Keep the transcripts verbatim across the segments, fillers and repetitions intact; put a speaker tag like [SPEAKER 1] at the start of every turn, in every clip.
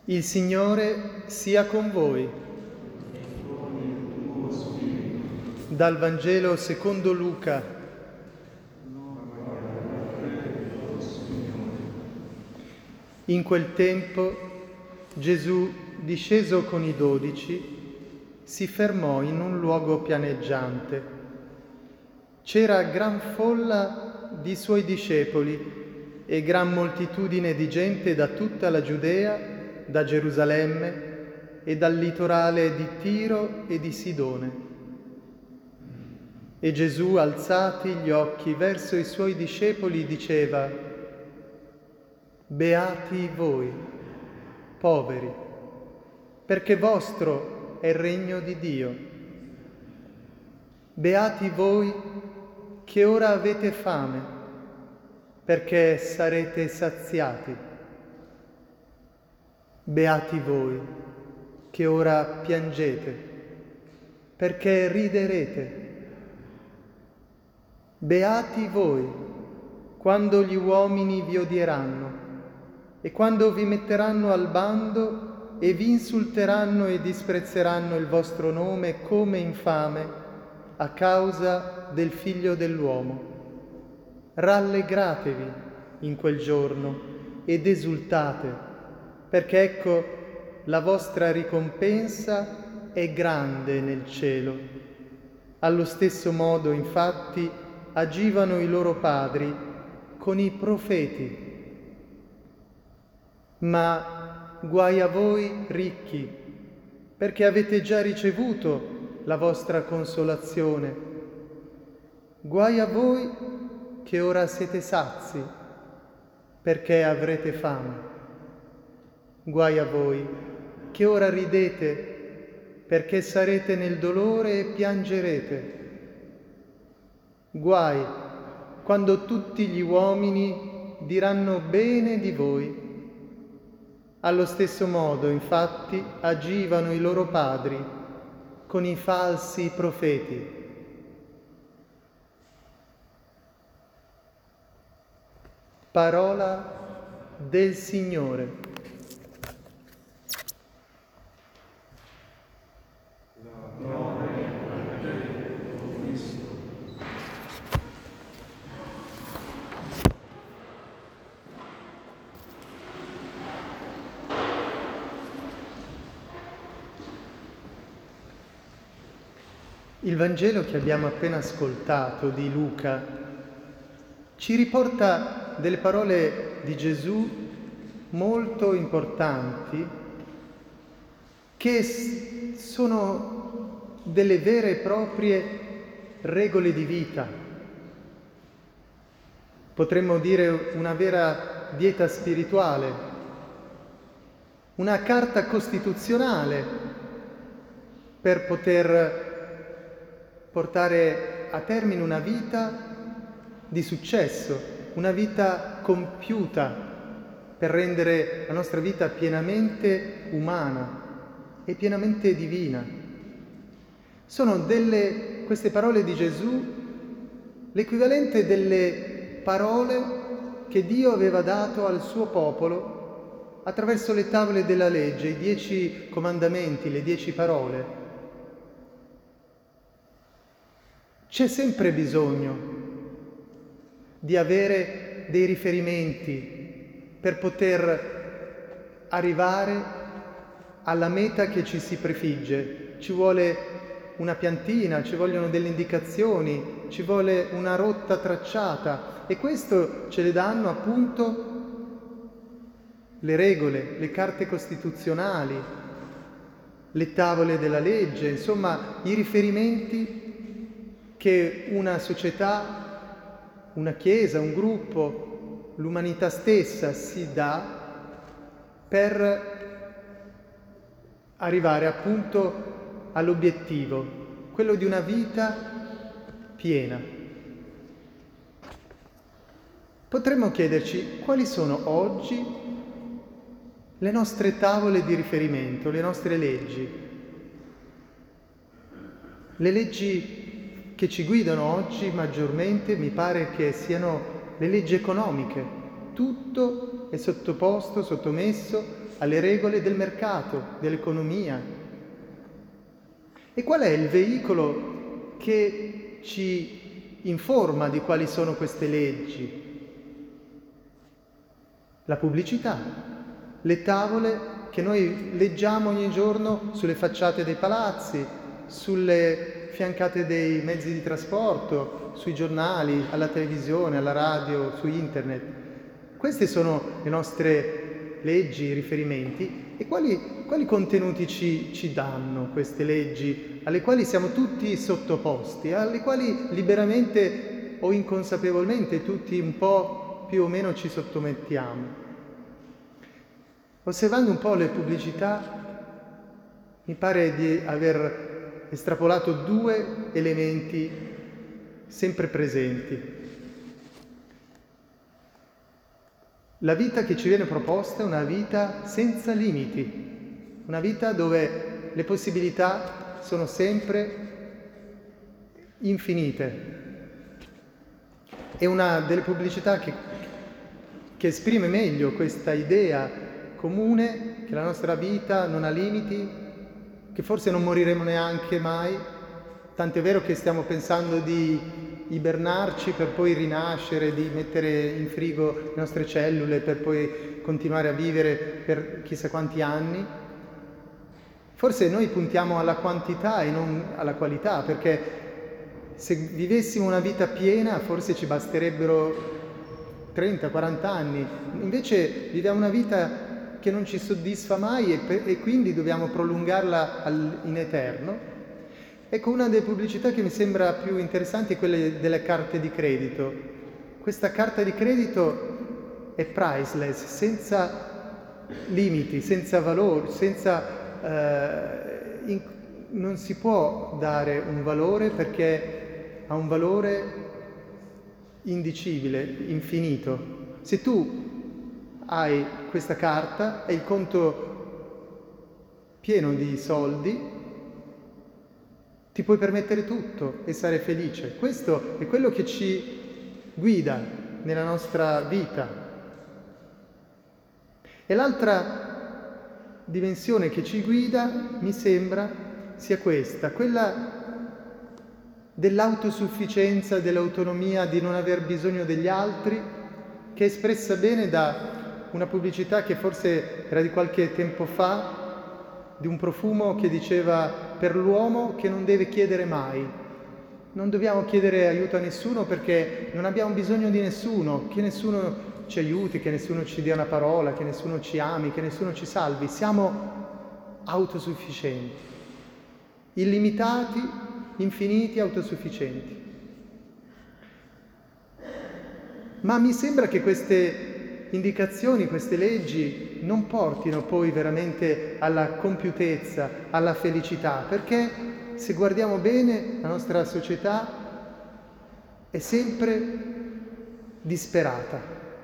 [SPEAKER 1] Il Signore sia con voi. Dal Vangelo secondo Luca. In quel tempo Gesù, disceso con i dodici, si fermò in un luogo pianeggiante. C'era gran folla di suoi discepoli e gran moltitudine di gente da tutta la Giudea, da Gerusalemme e dal litorale di Tiro e di Sidone. E Gesù, alzati gli occhi verso i suoi discepoli, diceva: Beati voi, poveri, perché vostro è il regno di Dio. Beati voi che ora avete fame, perché sarete saziati. Beati voi che ora piangete, perché riderete. Beati voi quando gli uomini vi odieranno e quando vi metteranno al bando e vi insulteranno e disprezzeranno il vostro nome come infame a causa del Figlio dell'uomo. Rallegratevi in quel giorno ed esultate, perché ecco la vostra ricompensa è grande nel cielo. Allo stesso modo, infatti, agivano i loro padri con i profeti. Ma guai a voi ricchi, perché avete già ricevuto la vostra consolazione. Guai a voi che ora siete sazi, perché avrete fame. Guai a voi che ora ridete, perché sarete nel dolore e piangerete. Guai quando tutti gli uomini diranno bene di voi. Allo stesso modo, infatti, agivano i loro padri con i falsi profeti. Parola del Signore. Il Vangelo che abbiamo appena ascoltato di Luca ci riporta delle parole di Gesù molto importanti che sono delle vere e proprie regole di vita. Potremmo dire una vera dieta spirituale, una carta costituzionale per poter portare a termine una vita di successo, una vita compiuta per rendere la nostra vita pienamente umana e pienamente divina. Sono delle, queste parole di Gesù, l'equivalente delle parole che Dio aveva dato al suo popolo attraverso le tavole della legge, i dieci comandamenti, le dieci parole. C'è sempre bisogno di avere dei riferimenti per poter arrivare alla meta che ci si prefigge. Ci vuole una piantina, ci vogliono delle indicazioni, ci vuole una rotta tracciata e questo ce le danno appunto le regole, le carte costituzionali, le tavole della legge, insomma i riferimenti che una società, una chiesa, un gruppo, l'umanità stessa si dà per arrivare appunto all'obiettivo, quello di una vita piena. Potremmo chiederci quali sono oggi le nostre tavole di riferimento, le nostre leggi, le leggi che ci guidano oggi maggiormente mi pare che siano le leggi economiche. Tutto è sottoposto, sottomesso alle regole del mercato, dell'economia. E qual è il veicolo che ci informa di quali sono queste leggi? La pubblicità, le tavole che noi leggiamo ogni giorno sulle facciate dei palazzi, sulle fiancate dei mezzi di trasporto, sui giornali, alla televisione, alla radio, su internet. Queste sono le nostre leggi, i riferimenti. E quali, quali contenuti ci, ci danno queste leggi, alle quali siamo tutti sottoposti, alle quali liberamente o inconsapevolmente tutti un po' più o meno ci sottomettiamo? Osservando un po' le pubblicità, mi pare di aver estrapolato due elementi sempre presenti. La vita che ci viene proposta è una vita senza limiti, una vita dove le possibilità sono sempre infinite. È una delle pubblicità che, che esprime meglio questa idea comune che la nostra vita non ha limiti, che forse non moriremo neanche mai, tant'è vero che stiamo pensando di ibernarci per poi rinascere, di mettere in frigo le nostre cellule per poi continuare a vivere per chissà quanti anni. Forse noi puntiamo alla quantità e non alla qualità, perché se vivessimo una vita piena forse ci basterebbero trenta quaranta anni, invece viviamo una vita che non ci soddisfa mai e, per, e quindi dobbiamo prolungarla al, in eterno. Ecco, una delle pubblicità che mi sembra più interessanti è quella delle carte di credito. Questa carta di credito è priceless, senza limiti, senza valori, senza, eh, in, non si può dare un valore perché ha un valore indicibile, infinito. Se tu hai questa carta e il conto pieno di soldi, ti puoi permettere tutto e stare felice. Questo è quello che ci guida nella nostra vita. E l'altra dimensione che ci guida, mi sembra, sia questa, quella dell'autosufficienza, dell'autonomia, di non aver bisogno degli altri, che è espressa bene da una pubblicità che forse era di qualche tempo fa, di un profumo che diceva: per l'uomo che non deve chiedere mai. Non dobbiamo chiedere aiuto a nessuno perché non abbiamo bisogno di nessuno, che nessuno ci aiuti, che nessuno ci dia una parola, che nessuno ci ami, che nessuno ci salvi. Siamo autosufficienti, illimitati, infiniti, autosufficienti. Ma mi sembra che queste indicazioni, queste leggi non portino poi veramente alla compiutezza, alla felicità, perché se guardiamo bene la nostra società è sempre disperata,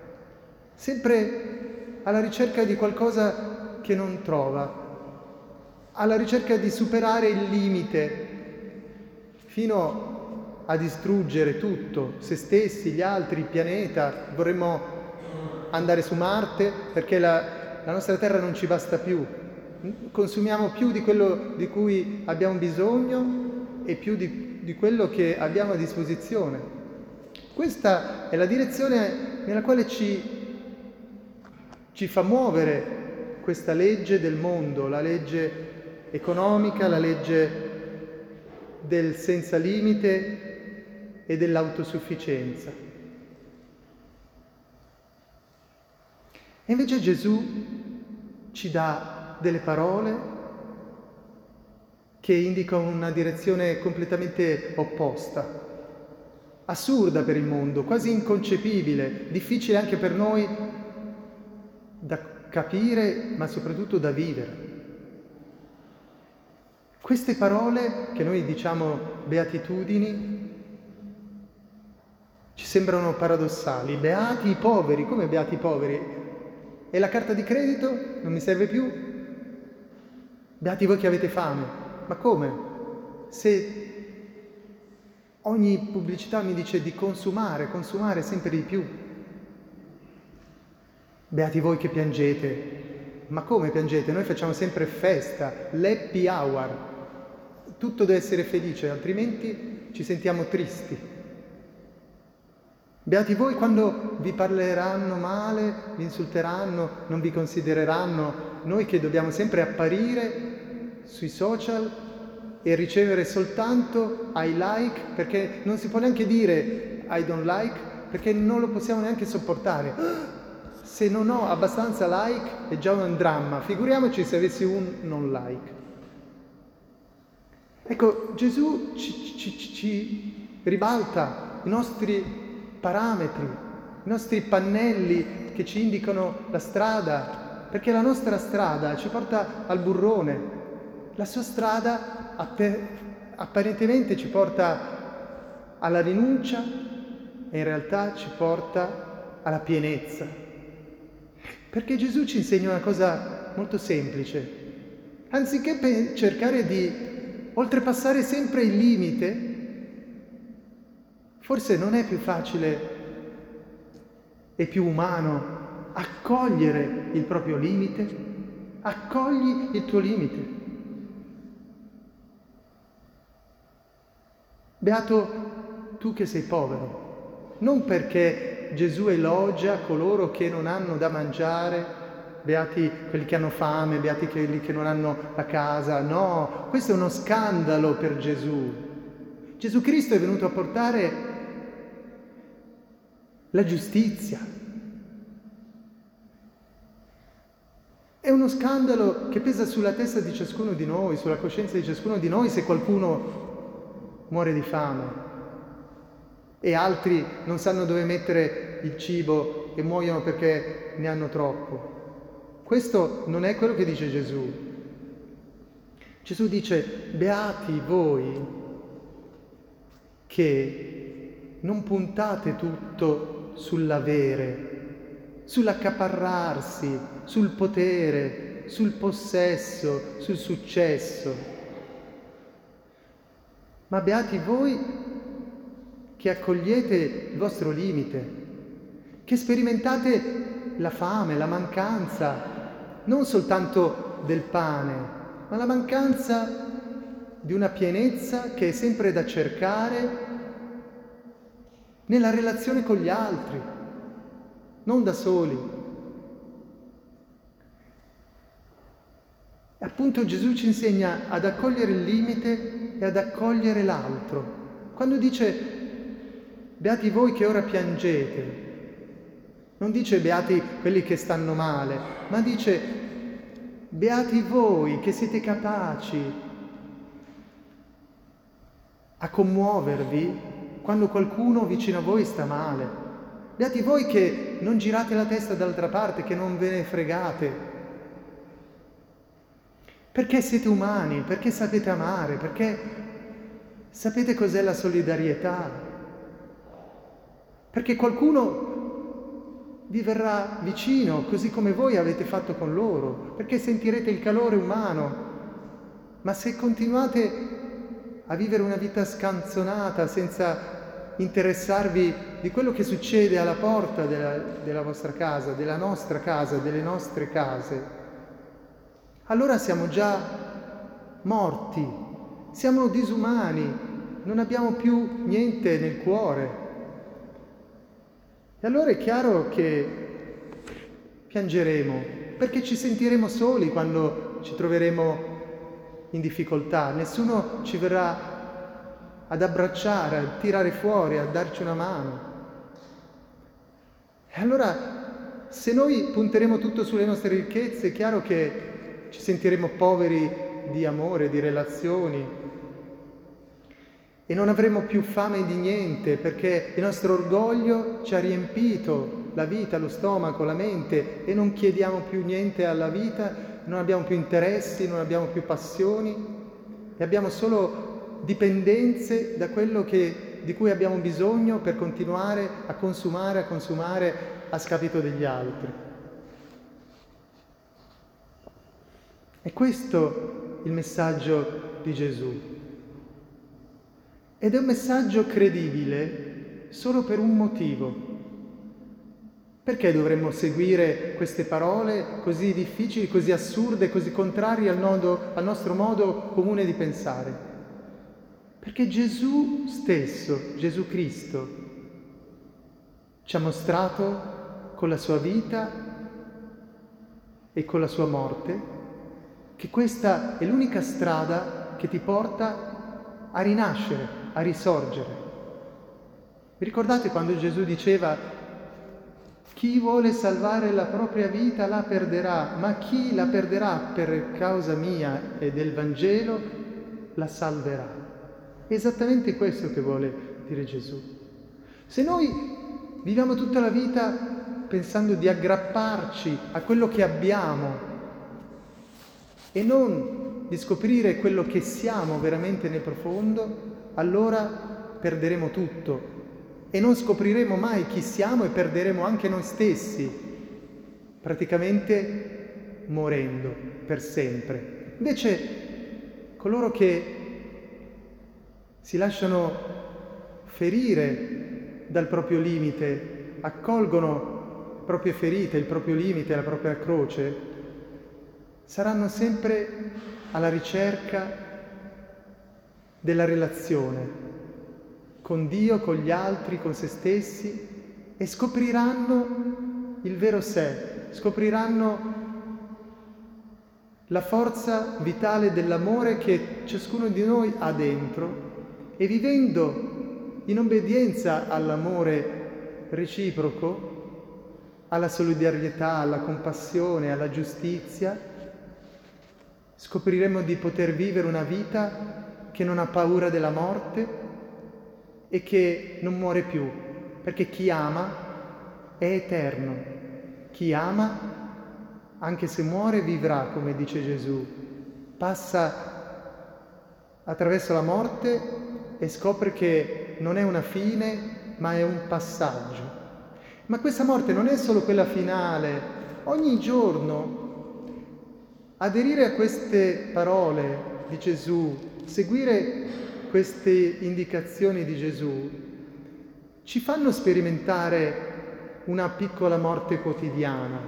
[SPEAKER 1] sempre alla ricerca di qualcosa che non trova, alla ricerca di superare il limite fino a distruggere tutto, se stessi, gli altri, il pianeta. Vorremmo andare su Marte perché la, la nostra terra non ci basta più, consumiamo più di quello di cui abbiamo bisogno e più di, di quello che abbiamo a disposizione. Questa è la direzione nella quale ci, ci fa muovere questa legge del mondo, la legge economica, la legge del senza limite e dell'autosufficienza. E invece Gesù ci dà delle parole che indicano una direzione completamente opposta, assurda per il mondo, quasi inconcepibile, difficile anche per noi da capire, ma soprattutto da vivere. Queste parole, che noi diciamo beatitudini, ci sembrano paradossali. Beati i poveri, come beati i poveri? E la carta di credito non mi serve più? Beati voi che avete fame. Ma come? Se ogni pubblicità mi dice di consumare, consumare sempre di più. Beati voi che piangete. Ma come piangete? Noi facciamo sempre festa, l'happy hour. Tutto deve essere felice, altrimenti ci sentiamo tristi. Beati voi quando vi parleranno male, vi insulteranno, non vi considereranno. Noi che dobbiamo sempre apparire sui social e ricevere soltanto I like, perché non si può neanche dire I don't like, perché non lo possiamo neanche sopportare. Se non ho abbastanza like è già un dramma, figuriamoci se avessi un non like. Ecco, Gesù ci, ci, ci ribalta i nostri parametri, i nostri pannelli che ci indicano la strada, perché la nostra strada ci porta al burrone, la sua strada apparentemente ci porta alla rinuncia e in realtà ci porta alla pienezza. Perché Gesù ci insegna una cosa molto semplice. Anziché pe- cercare di oltrepassare sempre il limite, forse non è più facile e più umano accogliere il proprio limite? Accogli il tuo limite. Beato tu che sei povero, non perché Gesù elogia coloro che non hanno da mangiare, beati quelli che hanno fame, beati quelli che non hanno la casa. No, questo è uno scandalo per Gesù. Gesù Cristo è venuto a portare la giustizia. È uno scandalo che pesa sulla testa di ciascuno di noi, sulla coscienza di ciascuno di noi se qualcuno muore di fame e altri non sanno dove mettere il cibo e muoiono perché ne hanno troppo. Questo non è quello che dice Gesù. Gesù dice: beati voi che non puntate tutto sull'avere, sull'accaparrarsi, sul potere, sul possesso, sul successo, ma beati voi che accogliete il vostro limite, che sperimentate la fame, la mancanza, non soltanto del pane, ma la mancanza di una pienezza che è sempre da cercare nella relazione con gli altri, non da soli. E appunto Gesù ci insegna ad accogliere il limite e ad accogliere l'altro. Quando dice beati voi che ora piangete, non dice beati quelli che stanno male, ma dice beati voi che siete capaci a commuovervi quando qualcuno vicino a voi sta male. Beati voi che non girate la testa dall'altra parte, che non ve ne fregate. Perché siete umani, perché sapete amare, perché sapete cos'è la solidarietà. Perché qualcuno vi verrà vicino, così come voi avete fatto con loro, perché sentirete il calore umano. Ma se continuate a vivere una vita scanzonata, senza interessarvi di quello che succede alla porta della, della vostra casa, della nostra casa, delle nostre case, allora siamo già morti, siamo disumani, non abbiamo più niente nel cuore. E allora è chiaro che piangeremo, perché ci sentiremo soli quando ci troveremo in difficoltà. Nessuno ci verrà ad abbracciare, a tirare fuori, a darci una mano. E allora, se noi punteremo tutto sulle nostre ricchezze, è chiaro che ci sentiremo poveri di amore, di relazioni, e non avremo più fame di niente, perché il nostro orgoglio ci ha riempito la vita, lo stomaco, la mente, e non chiediamo più niente alla vita, non abbiamo più interessi, non abbiamo più passioni, e abbiamo solo dipendenze da quello che, di cui abbiamo bisogno per continuare a consumare, a consumare a scapito degli altri. È questo il messaggio di Gesù. Ed è un messaggio credibile solo per un motivo, Perché dovremmo seguire queste parole così difficili, così assurde, così contrarie al, nodo, al nostro modo comune di pensare? Perché Gesù stesso, Gesù Cristo, ci ha mostrato con la sua vita e con la sua morte che questa è l'unica strada che ti porta a rinascere, a risorgere. Vi ricordate quando Gesù diceva: chi vuole salvare la propria vita la perderà, ma chi la perderà per causa mia e del Vangelo la salverà. È esattamente questo che vuole dire Gesù. Se noi viviamo tutta la vita pensando di aggrapparci a quello che abbiamo e non di scoprire quello che siamo veramente nel profondo, allora perderemo tutto. E non scopriremo mai chi siamo e perderemo anche noi stessi, praticamente morendo per sempre. Invece coloro che si lasciano ferire dal proprio limite, accolgono le proprie ferite, il proprio limite, la propria croce, saranno sempre alla ricerca della relazione con Dio, con gli altri, con se stessi, e scopriranno il vero sé, scopriranno la forza vitale dell'amore che ciascuno di noi ha dentro, e vivendo in obbedienza all'amore reciproco, alla solidarietà, alla compassione, alla giustizia, scopriremo di poter vivere una vita che non ha paura della morte e che non muore più, perché chi ama è eterno. Chi ama, anche se muore, vivrà, come dice Gesù. Passa attraverso la morte e scopre che non è una fine, ma è un passaggio. Ma questa morte non è solo quella finale. Ogni giorno aderire a queste parole di Gesù, seguire queste indicazioni di Gesù, ci fanno sperimentare una piccola morte quotidiana,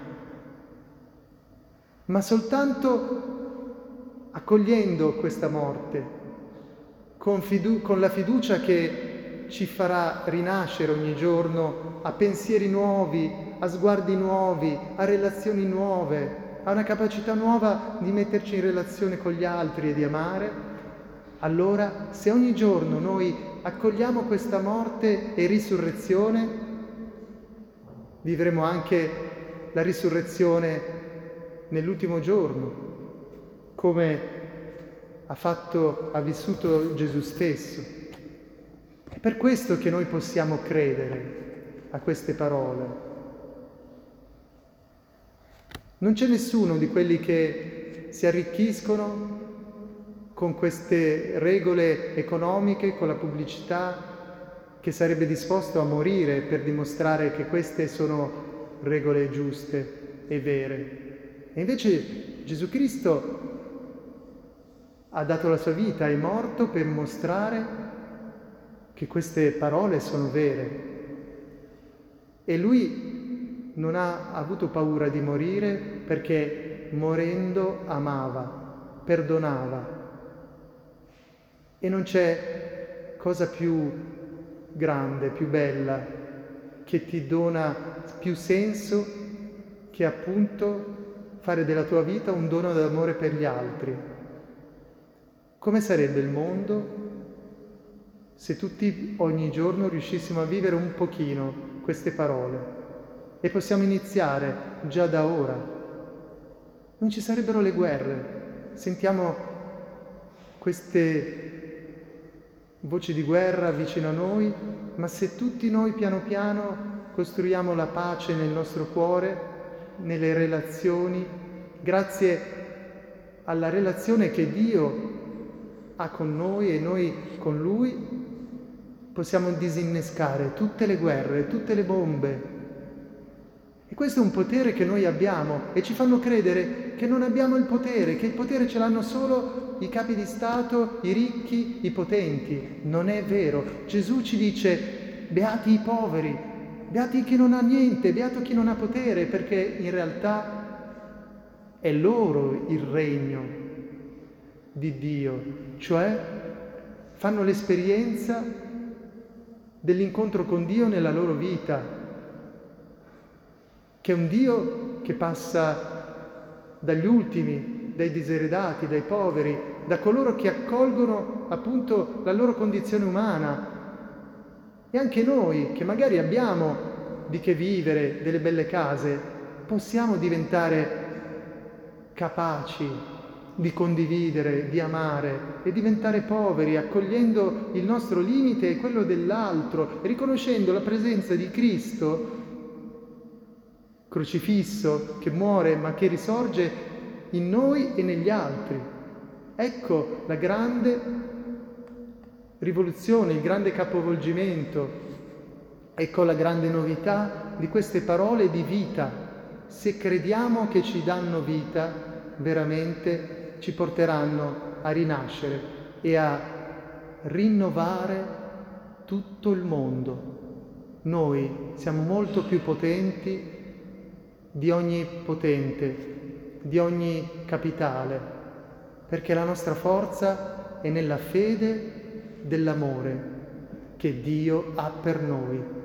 [SPEAKER 1] ma soltanto accogliendo questa morte, con, fidu- con la fiducia che ci farà rinascere ogni giorno a pensieri nuovi, a sguardi nuovi, a relazioni nuove, a una capacità nuova di metterci in relazione con gli altri e di amare. Allora, se ogni giorno noi accogliamo questa morte e risurrezione, vivremo anche la risurrezione nell'ultimo giorno, come ha fatto, ha vissuto Gesù stesso. È per questo che noi possiamo credere a queste parole. Non c'è nessuno di quelli che si arricchiscono con queste regole economiche, con la pubblicità, che sarebbe disposto a morire per dimostrare che queste sono regole giuste e vere. E invece Gesù Cristo ha dato la sua vita, è morto per mostrare che queste parole sono vere. E lui non ha avuto paura di morire perché morendo amava, perdonava. E non c'è cosa più grande, più bella, che ti dona più senso che appunto fare della tua vita un dono d'amore per gli altri. Come sarebbe il mondo se tutti ogni giorno riuscissimo a vivere un pochino queste parole? E possiamo iniziare già da ora. Non ci sarebbero le guerre. Sentiamo queste voci di guerra vicino a noi, ma se tutti noi piano piano costruiamo la pace nel nostro cuore, nelle relazioni, grazie alla relazione che Dio ha con noi e noi con Lui, possiamo disinnescare tutte le guerre, tutte le bombe. E questo è un potere che noi abbiamo e ci fanno credere che non abbiamo il potere, che il potere ce l'hanno solo i capi di Stato, i ricchi, i potenti. Non è vero. Gesù ci dice: beati i poveri, beati chi non ha niente, beato chi non ha potere, perché in realtà è loro il regno di Dio, cioè fanno l'esperienza dell'incontro con Dio nella loro vita, che è un Dio che passa dagli ultimi, dai diseredati, dai poveri, da coloro che accolgono appunto la loro condizione umana. E anche noi, che magari abbiamo di che vivere, delle belle case, possiamo diventare capaci di condividere, di amare e diventare poveri, accogliendo il nostro limite e quello dell'altro, riconoscendo la presenza di Cristo crocifisso, che muore ma che risorge in noi e negli altri. Ecco la grande rivoluzione, il grande capovolgimento, ecco la grande novità di queste parole di vita. Se crediamo che ci danno vita, veramente ci porteranno a rinascere e a rinnovare tutto il mondo. Noi siamo molto più potenti di ogni potente, di ogni capitale, perché la nostra forza è nella fede dell'amore che Dio ha per noi.